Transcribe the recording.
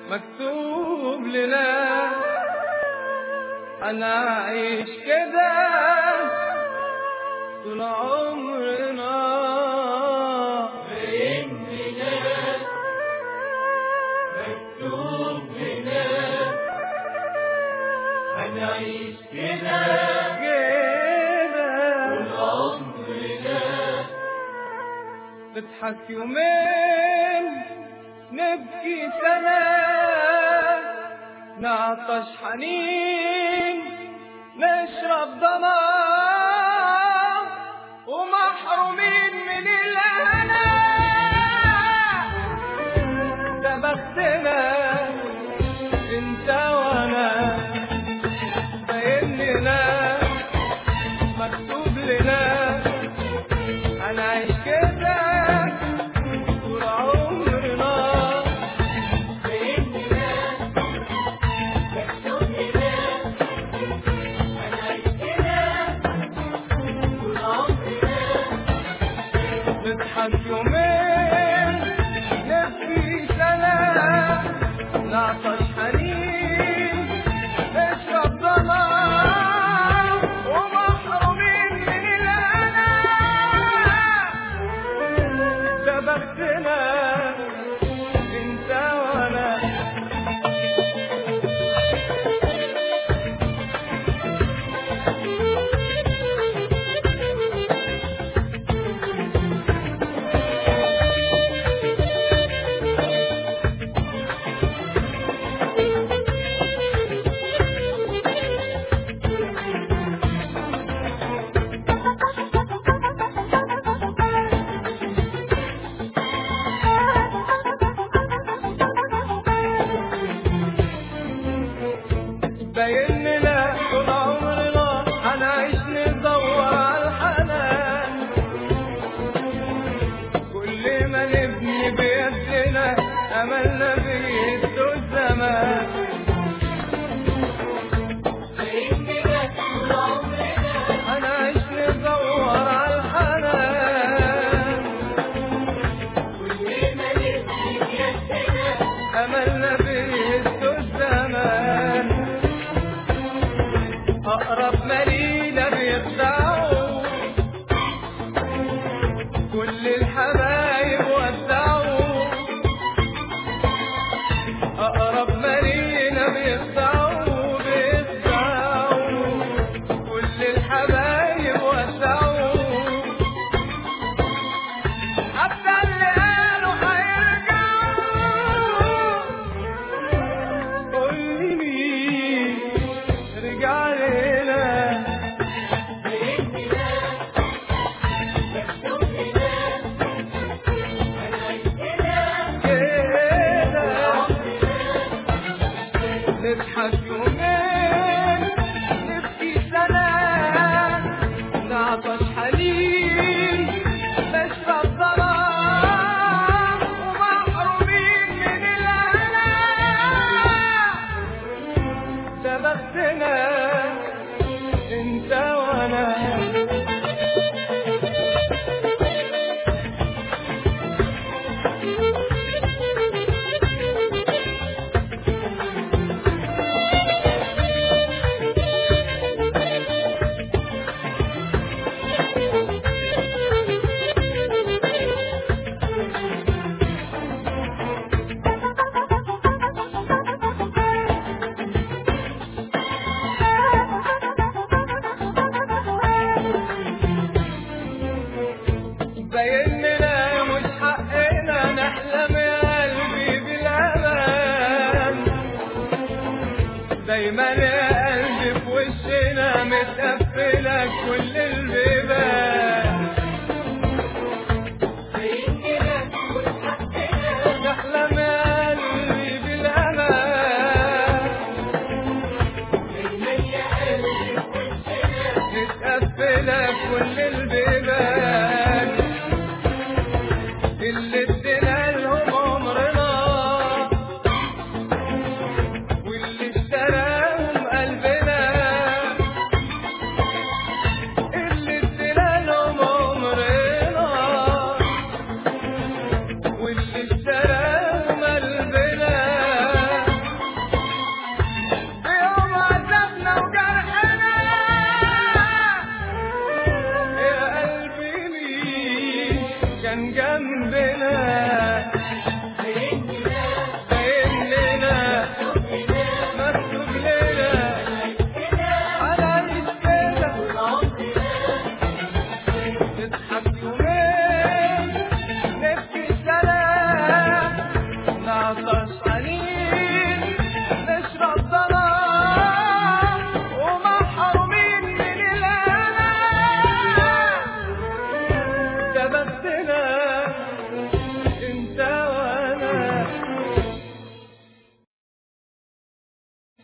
مكتوب لنا هنعيش كده طول عمرنا. بإننا مكتوب لنا هنعيش كده طول عمرنا. نضحك يومين نبكي سنة، نعطش حنين نشرب ضمان، ومحرومين من الهنا. ده بختنا انت وانا، باين لنا مكتوب لنا هنعيش كده طول عمرنا. بإننا مكتوب لنا هنعيش كده طول عمرنا. نضحك يومين نبكي سنة، نعطش حنين نشرب ضمان، ومحرومين من الهنا. ده بختنا انت وانا. باين لنا طول عمرنا هنعيش ندور على الحنان. كل ما نبني بيدنا املنا بيهدوا الزمان. بإننا طول عمرنا هنعيش ندور على الحنان. كل ما نبني بيدنا املنا بيهدوا الزمان. اقرب مالينا بيخدعوا، كل الحبايب ودعوا. اقرب مالينا بيخدعوا كل الحبايب ودعوا. حتى اللي قالوا هيرجعوا، قول لي مين رجع لنا. بإننا مكتوب لنا هنعيش كده كده عمرنا. نضحك يومين نبكي سنة، نعطش حنين نشرب ظلام، ومحرومين من الهنا. ده بختنا انت وانا. باين لنا مش حقنا نحلم يا قلبي بالامان. دايما يا قلبي في وشنا متقفله كل البيبان. بإننا مش حقنا نحلم يا قلبي بالامان. دايما يا قلبي في وشنا متقفله كل البيبان. اللي ادينا لهم عمرنا واللي اشتراهم قلبنا، حنين